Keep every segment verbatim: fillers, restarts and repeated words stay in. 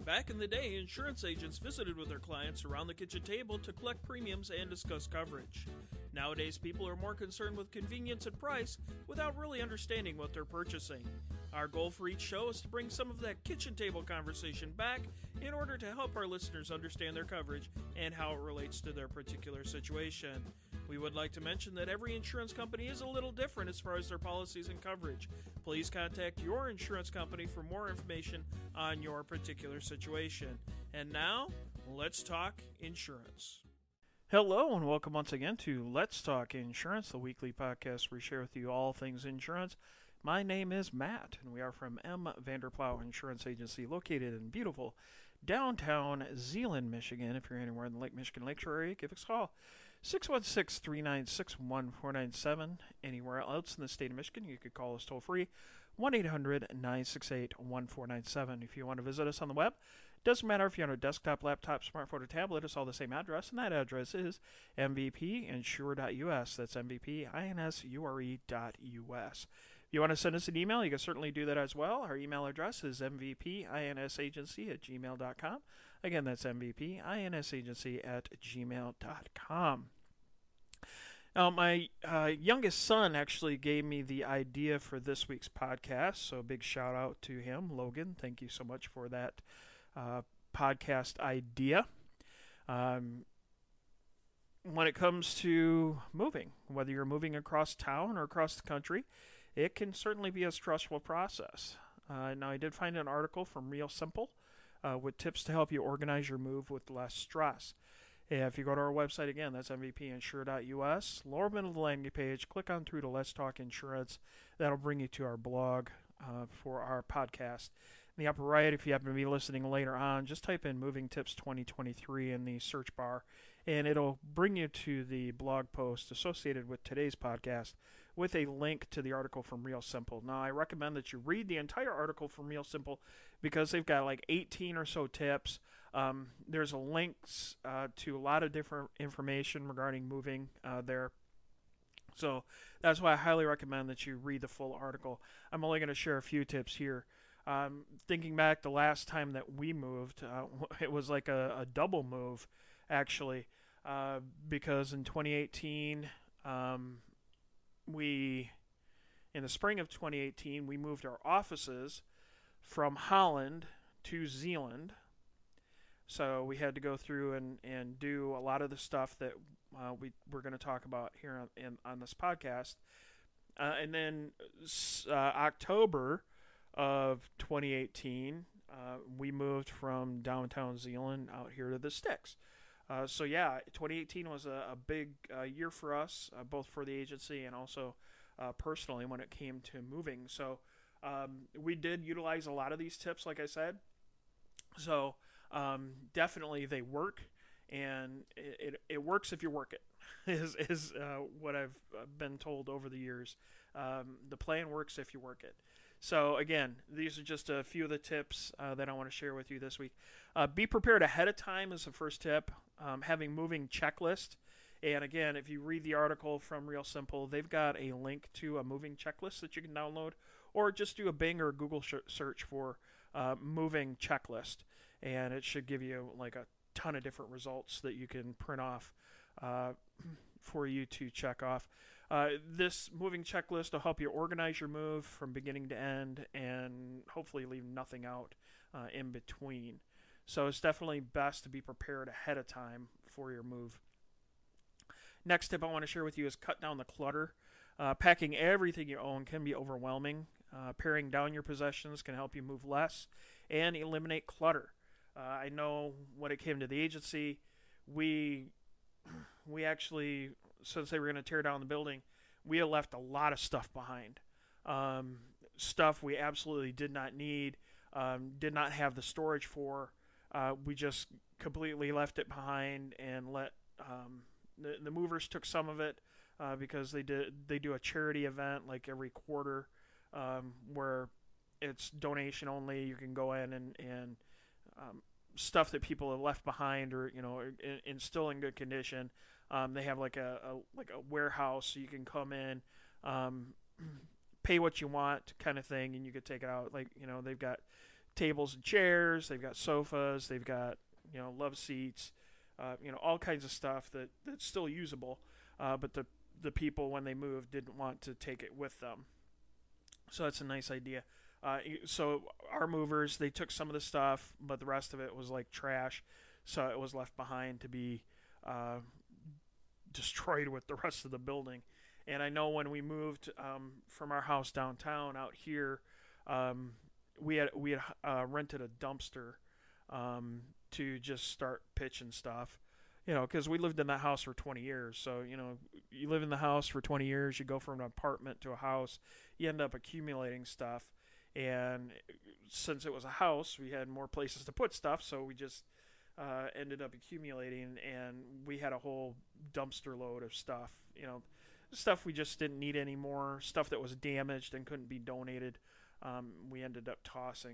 Back in the day, insurance agents visited with their clients around the kitchen table to collect premiums and discuss coverage. Nowadays, people are more concerned with convenience and price without really understanding what they're purchasing. Our goal for each show is to bring some of that kitchen table conversation back in order to help our listeners understand their coverage and how it relates to their particular situation. We would like to mention that every insurance company is a little different as far as their policies and coverage. Please contact your insurance company for more information on your particular situation. And now, let's talk insurance. Hello and welcome once again to Let's Talk Insurance, the weekly podcast where we share with you all things insurance. My name is Matt, and we are from M. Vanderplow Insurance Agency, located in beautiful downtown Zeeland, Michigan. If you're anywhere in the Lake Michigan Lakeshore area, give us a call. six one six, three nine six, one four nine seven. Anywhere else in the state of Michigan, you could call us toll free, one eight hundred, nine six eight, one four nine seven. If you want to visit us on the web, doesn't matter if you're on a desktop, laptop, smartphone, or tablet, it's all the same address, and that address is m v p insure dot u s. That's m v p insure dot u s. If you want to send us an email, you can certainly do that as well. Our email address is m v p insagency at gmail dot com. Again, that's m v p insagency at gmail dot com. Now, my uh, youngest son actually gave me the idea for this week's podcast, so a big shout out to him, Logan. Thank you so much for that uh, podcast idea. Um, when it comes to moving, whether you're moving across town or across the country, it can certainly be a stressful process. Uh, now, I did find an article from Real Simple uh, with tips to help you organize your move with less stress. If you go to our website, again, that's m v p insure dot u s, lower middle of the landing page, click on through to Let's Talk Insurance. That'll bring you to our blog uh, for our podcast. In the upper right, if you happen to be listening later on, just type in Moving Tips twenty twenty-three in the search bar, and it'll bring you to the blog post associated with today's podcast with a link to the article from Real Simple. Now, I recommend that you read the entire article from Real Simple because they've got like eighteen or so tips. Um, there's links uh, to a lot of different information regarding moving uh, there. So that's why I highly recommend that you read the full article. I'm only going to share a few tips here. Um, thinking back the last time that we moved, uh, it was like a, a double move, actually, uh, because in twenty eighteen, um, we, in the spring of twenty eighteen, we moved our offices from Holland to Zeeland. So we had to go through and, and do a lot of the stuff that uh, we, we're going to talk about here on, in, on this podcast. Uh, and then uh, October of twenty eighteen, uh, we moved from downtown Zeeland out here to the sticks. Uh, so yeah, twenty eighteen was a, a big uh, year for us, uh, both for the agency and also uh, personally when it came to moving. So um, we did utilize a lot of these tips, like I said. So um, definitely they work, and it, it, it works if you work it, is, is uh, what I've been told over the years. Um, the plan works if you work it. So again, these are just a few of the tips uh, that I want to share with you this week. Uh, be prepared ahead of time is the first tip. Um, having moving checklist. And again, if you read the article from Real Simple, they've got a link to a moving checklist that you can download, or just do a Bing or Google sh- search for uh, moving checklist, and it should give you like a ton of different results that you can print off uh, for you to check off. Uh, this moving checklist will help you organize your move from beginning to end and hopefully leave nothing out uh, in between. So it's definitely best to be prepared ahead of time for your move. Next tip I want to share with you is cut down the clutter. Uh, packing everything you own can be overwhelming. Uh, paring down your possessions can help you move less and eliminate clutter. Uh, I know when it came to the agency, we we actually, since they were going to tear down the building, we had left a lot of stuff behind. Um, stuff we absolutely did not need, um, did not have the storage for. Uh, we just completely left it behind and let um, the, the movers took some of it uh, because they did they do a charity event like every quarter um, where it's donation only. You can go in and, and um, stuff that people have left behind or you know in, in still in good condition. Um, they have like a, a like a warehouse, so you can come in, um, pay what you want, kind of thing, and you could take it out. Like you know they've got tables and chairs. They've got sofas. They've got, you know, love seats. Uh, you know, all kinds of stuff that, that's still usable. Uh, but the the people, when they moved, didn't want to take it with them. So that's a nice idea. Uh, so our movers, they took some of the stuff, but the rest of it was like trash. So it was left behind to be uh, destroyed with the rest of the building. And I know when we moved um, from our house downtown out here, um, we had we had uh, rented a dumpster um, to just start pitching stuff. You know, because we lived in that house for twenty years. So, you know, you live in the house for twenty years, you go from an apartment to a house, you end up accumulating stuff. And since it was a house, we had more places to put stuff, so we just uh, ended up accumulating, and we had a whole dumpster load of stuff. You know, stuff we just didn't need anymore, stuff that was damaged and couldn't be donated. Um, we ended up tossing.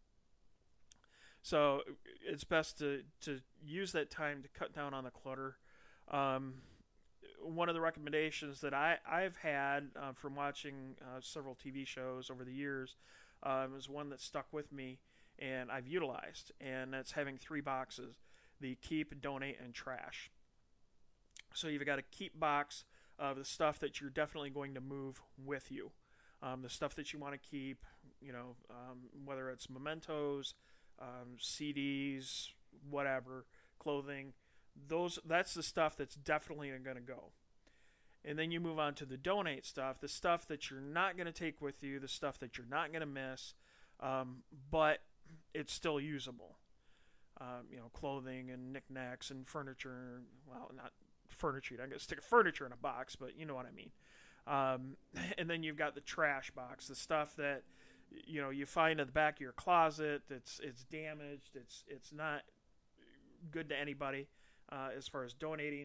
So it's best to, to use that time to cut down on the clutter. Um, one of the recommendations that I, I've had uh, from watching uh, several T V shows over the years um, is one that stuck with me and I've utilized, and that's having three boxes: the keep, donate, and trash. So you've got a keep box of the stuff that you're definitely going to move with you. Um, the stuff that you want to keep, you know, um, whether it's mementos, Um, C Ds, whatever, clothing, those that's the stuff that's definitely going to go. And then you move on to the donate stuff, the stuff that you're not going to take with you, the stuff that you're not going to miss, um, but it's still usable. Um, you know, clothing and knickknacks and furniture. Well, not furniture. I'm going to stick furniture in a box, but you know what I mean. Um, and then you've got the trash box, the stuff that you know you find in the back of your closet. It's it's damaged. It's it's not good to anybody uh, as far as donating.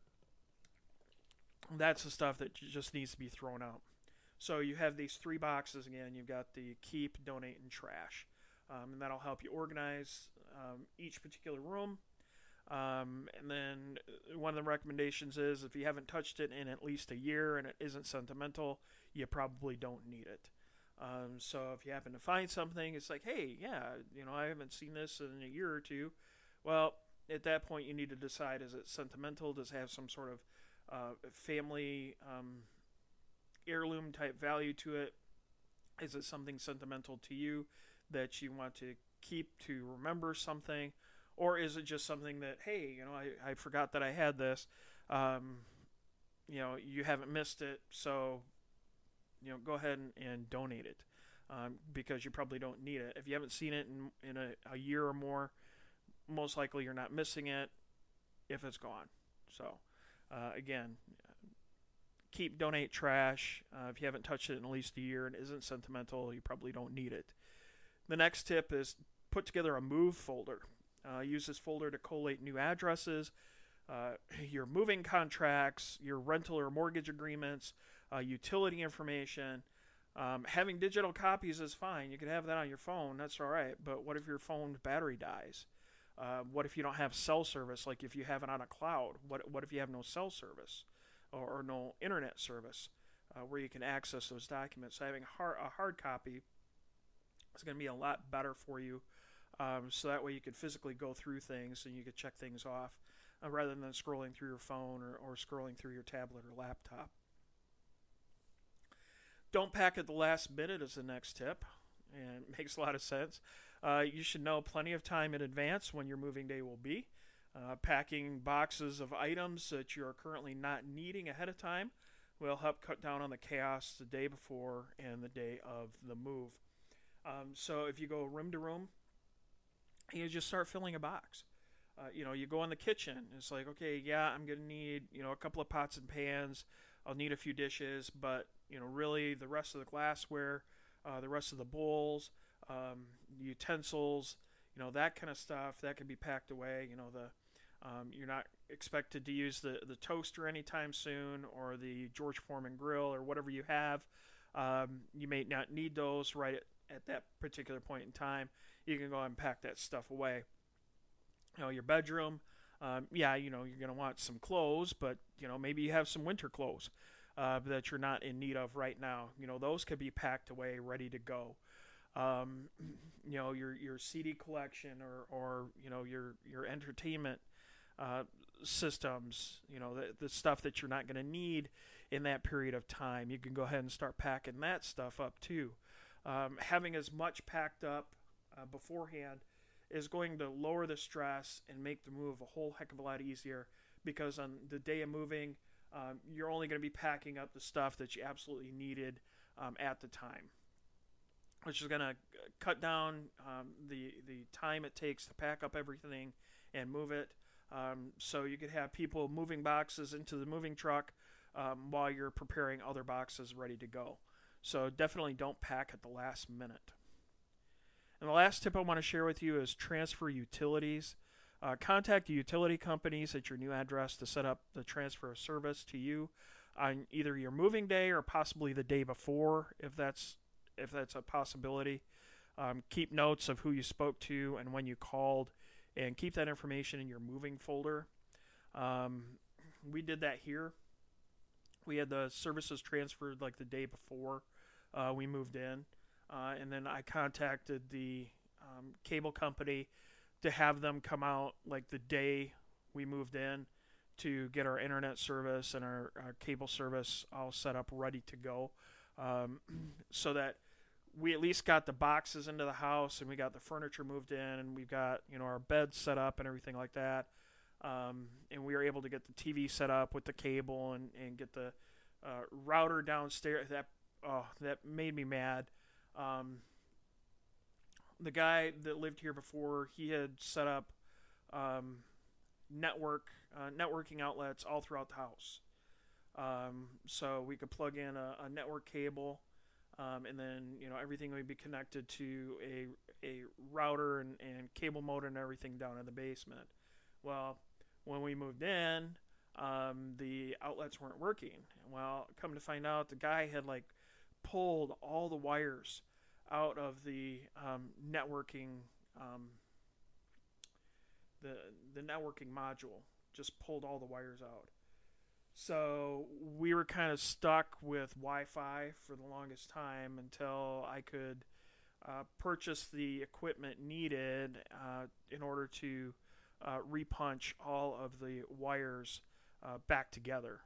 That's the stuff that just needs to be thrown out. So you have these three boxes again. You've got the keep, donate, and trash, um, and that'll help you organize um, each particular room. Um, and then one of the recommendations is if you haven't touched it in at least a year and it isn't sentimental, you probably don't need it. Um, so if you happen to find something, it's like, hey, yeah, you know, I haven't seen this in a year or two. Well, at that point, you need to decide, is it sentimental? Does it have some sort of uh, family um, heirloom type value to it? Is it something sentimental to you that you want to keep to remember something? Or is it just something that, hey, you know, I, I forgot that I had this. Um, you know, you haven't missed it, so you know, go ahead and, and donate it um, because you probably don't need it. If you haven't seen it in, in a, a year or more, most likely you're not missing it if it's gone. So, uh, again, keep, donate, trash. Uh, if you haven't touched it in at least a year and isn't sentimental, you probably don't need it. The next tip is put together a move folder. Uh, use this folder to collate new addresses, uh, your moving contracts, your rental or mortgage agreements, Uh, utility information. Um, having digital copies is fine. You can have that on your phone. That's all right. But what if your phone's battery dies? Uh, what if you don't have cell service? Like if you have it on a cloud, what what if you have no cell service or, or no internet service uh, where you can access those documents? So having a hard, a hard copy is going to be a lot better for you. Um, so that way you could physically go through things and you could check things off uh, rather than scrolling through your phone or, or scrolling through your tablet or laptop. Don't pack at the last minute is the next tip, and it makes a lot of sense. Uh, you should know plenty of time in advance when your moving day will be. Uh, packing boxes of items that you are currently not needing ahead of time will help cut down on the chaos the day before and the day of the move. Um, so if you go room to room, you just start filling a box. Uh, you know, you go in the kitchen. It's like, okay, yeah, I'm going to need, you know, a couple of pots and pans. I'll need a few dishes, but, you know, really the rest of the glassware, uh, the rest of the bowls, um, utensils, you know, that kind of stuff, that can be packed away. You know, the um, you're not expected to use the, the toaster anytime soon or the George Foreman grill or whatever you have. Um, you may not need those right at, at that particular point in time. You can go ahead and pack that stuff away. You know, your bedroom, um, yeah, you know, you're going to want some clothes, but, you know, maybe you have some winter clothes uh, that you're not in need of right now. You know, those could be packed away, ready to go. um, you know, your your C D collection, or or you know, your your entertainment uh, systems, you know, the, the stuff that you're not going to need in that period of time. You can go ahead and start packing that stuff up too. Um, having as much packed up uh, beforehand is going to lower the stress and make the move a whole heck of a lot easier, because on the day of moving, um, you're only going to be packing up the stuff that you absolutely needed um, at the time, which is going to cut down um, the the time it takes to pack up everything and move it. Um, so you could have people moving boxes into the moving truck um, while you're preparing other boxes ready to go. So definitely don't pack at the last minute. And the last tip I want to share with you is transfer utilities. Uh, contact the utility companies at your new address to set up the transfer of service to you on either your moving day or possibly the day before, if that's if that's a possibility. Um, keep notes of who you spoke to and when you called, and keep that information in your moving folder. Um, we did that here. We had the services transferred like the day before uh, we moved in, uh, and then I contacted the um, cable company to have them come out like the day we moved in to get our internet service and our, our cable service all set up, ready to go, um, so that we at least got the boxes into the house, and we got the furniture moved in, and we've got, you know, our bed set up and everything like that. Um, and we were able to get the T V set up with the cable, and, and get the uh, router downstairs. That oh, that made me mad. Um, the guy that lived here before, he had set up um, network uh, networking outlets all throughout the house, um, so we could plug in a, a network cable. Um, and then, you know, everything would be connected to a a router and, and cable modem and everything down in the basement. Well, when we moved in, um, the outlets weren't working. Well, come to find out, the guy had like pulled all the wires out of the um, networking um, the the networking module. Just pulled all the wires out. So we were kind of stuck with Wi-Fi for the longest time until I could uh, purchase the equipment needed uh, in order to uh, repunch all of the wires uh, back together.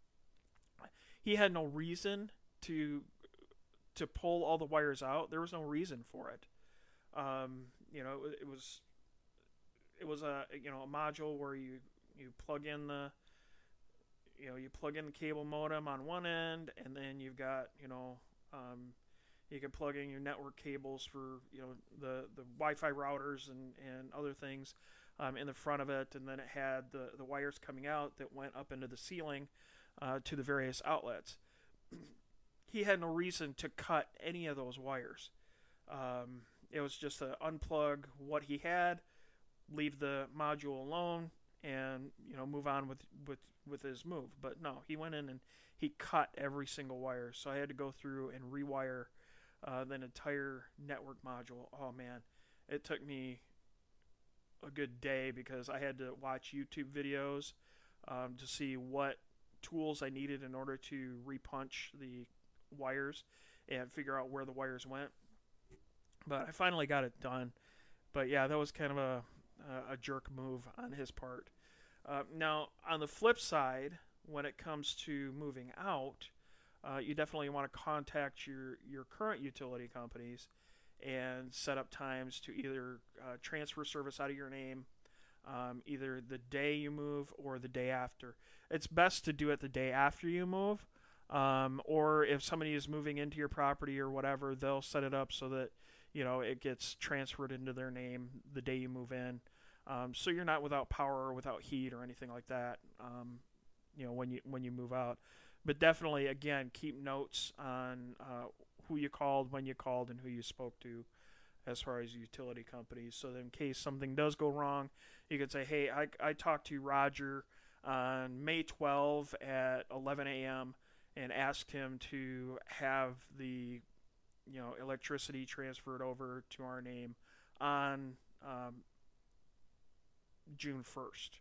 He had no reason to to pull all the wires out. There was no reason for it. Um, you know, it, it was it was a you know a module where you you plug in the You know, you plug in the cable modem on one end, and then you've got, you know, um, you can plug in your network cables for, you know, the, the Wi-Fi routers and, and other things um, in the front of it. And then it had the, the wires coming out that went up into the ceiling uh, to the various outlets. He had no reason to cut any of those wires. Um, it was just to unplug what he had, leave the module alone, and, you know, move on with, with, with his move. But no, he went in and he cut every single wire. So I had to go through and rewire uh, the entire network module. Oh, man. It took me a good day because I had to watch YouTube videos um, to see what tools I needed in order to repunch the wires and figure out where the wires went. But I finally got it done. But yeah, that was kind of a a jerk move on his part. Uh, now, on the flip side, when it comes to moving out, uh, you definitely want to contact your, your current utility companies and set up times to either uh, transfer service out of your name, um, either the day you move or the day after. It's best to do it the day after you move, um, or if somebody is moving into your property or whatever, they'll set it up so that, you know, it gets transferred into their name the day you move in. Um, so you're not without power or without heat or anything like that, um, you know, when you when you move out. But definitely, again, keep notes on uh, who you called, when you called, and who you spoke to as far as utility companies. So that in case something does go wrong, you could say, hey, I, I talked to Roger on May twelfth at eleven a.m. and asked him to have the, you know, electricity transferred over to our name on um, June first.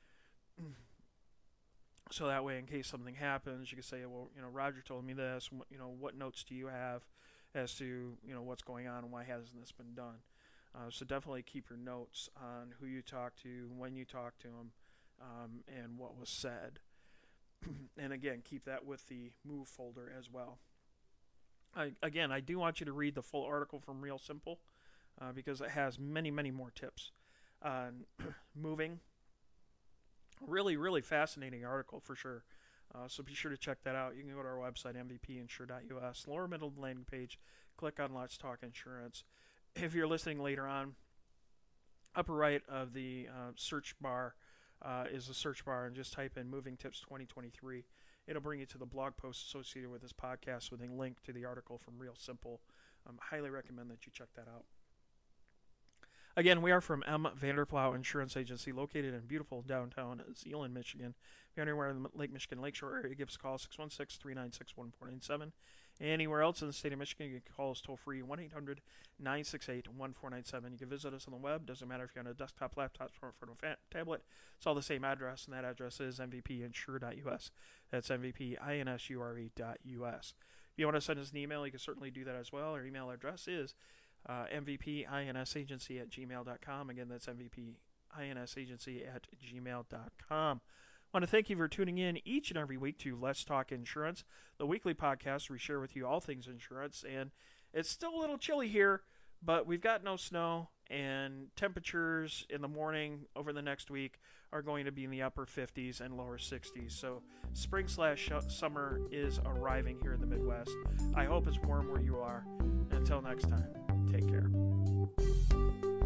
So that way, in case something happens, you can say, well, you know, Roger told me this, you know, what notes do you have? as to, you know, what's going on and why hasn't this been done. Uh, so definitely keep your notes on who you talked to, when you talked to them, um, and what was said. And again, keep that with the move folder as well. I, again, I do want you to read the full article from Real Simple uh, because it has many, many more tips on moving. Really, really fascinating article for sure. Uh, so be sure to check that out. You can go to our website, m v p insure dot u s. Lower middle of the landing page, click on Let's Talk Insurance. If you're listening later on, upper right of the uh, search bar uh, is a search bar, and just type in Moving Tips twenty twenty-three. It'll bring you to the blog post associated with this podcast with a link to the article from Real Simple. I um, highly recommend that you check that out. Again, we are from M. Vanderplow Insurance Agency, located in beautiful downtown Zeeland, Michigan. If you're anywhere in the Lake Michigan Lakeshore area, give us a call, six one six, three nine six, one four nine seven. Anywhere else in the state of Michigan, you can call us toll-free, one eight hundred, nine six eight, one four nine seven. You can visit us on the web. Doesn't matter if you're on a desktop, laptop, smartphone, or tablet. It's all the same address, and that address is m v p insure dot u s. That's m v p insure dot u s. If you want to send us an email, you can certainly do that as well. Our email address is uh, m v p insagency at gmail dot com. Again, that's m v p insagency at gmail dot com. I want to thank you for tuning in each and every week to Let's Talk Insurance, the weekly podcast where we share with you all things insurance. And it's still a little chilly here, but we've got no snow, and temperatures in the morning over the next week are going to be in the upper fifties and lower sixties. So spring slash summer is arriving here in the Midwest. I hope it's warm where you are. Until next time, take care.